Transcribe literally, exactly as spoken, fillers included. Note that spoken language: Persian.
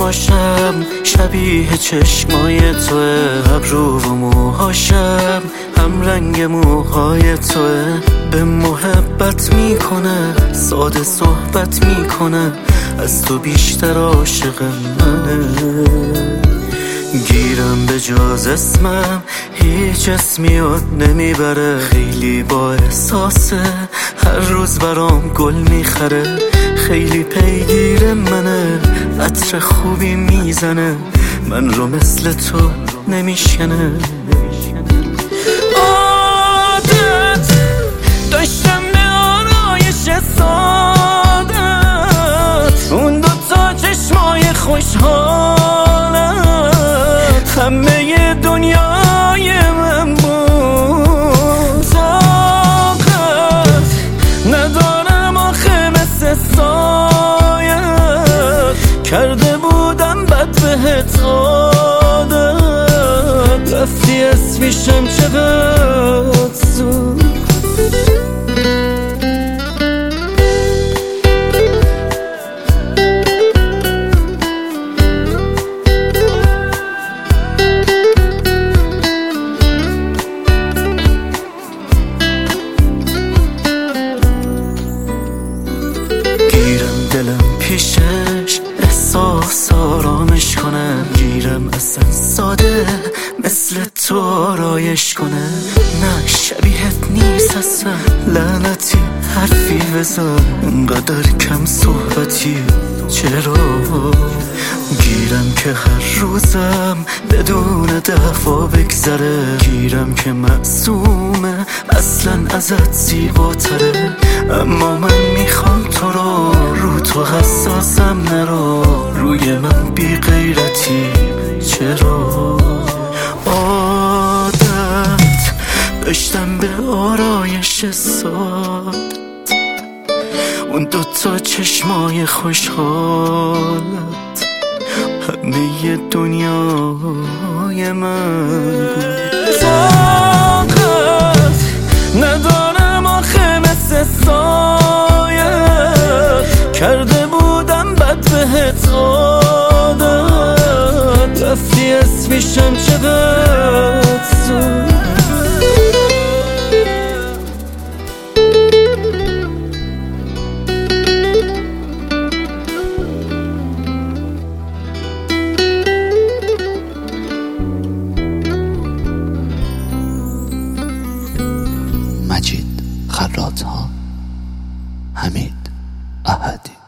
چشماشم شبیه چشمای توه، ابرو و موهاشم هم رنگ موهای توه. به محبت میکنه، ساده صحبت میکنه، از تو بیشتر عاشق منه. گیرم به جز اسمم هیچ اسمی یاد نمیبره، خیلی با احساسه، هر روز برام گل میخره. خیلی پیگیر منه، عطر خوبی میزنه، من رو مثل تو نمیشکنه. عادت داشتم به آرایش سادت، اون دوتا چشمای خوشحالت همه دنیای من بود. طاقت ندارم آخه مثل سایت، کرده بودم بد بهت عادت، رفتی اسمیشم چقدر زود. گیرم دلم پیشش احساس آرامش کنه، گیرم اصلا ساده مثل تو آرایش کنه. نه شبیهت نیست اصلا، لعنتی حرفی بزن، انقدر کم صحبتی چرا؟ گیرم که هر روزم بدون دفعه بگذره، گیرم که معصومه اصلا ازت زیباتره. اما من میخوام تو رو، رو تو حساسم نرو، روی من بی غیرتی چرا؟ عادت داشتم به آرایش ساد، اون دوتا چشمای خوشحالت همه دنیای من بود. طاقت ندارم آخه مثل سایت، کرده بودم بد بهت عادت، رفتی اسمیشم چقدر زود. مجید خراط‌ها، حمید احدی.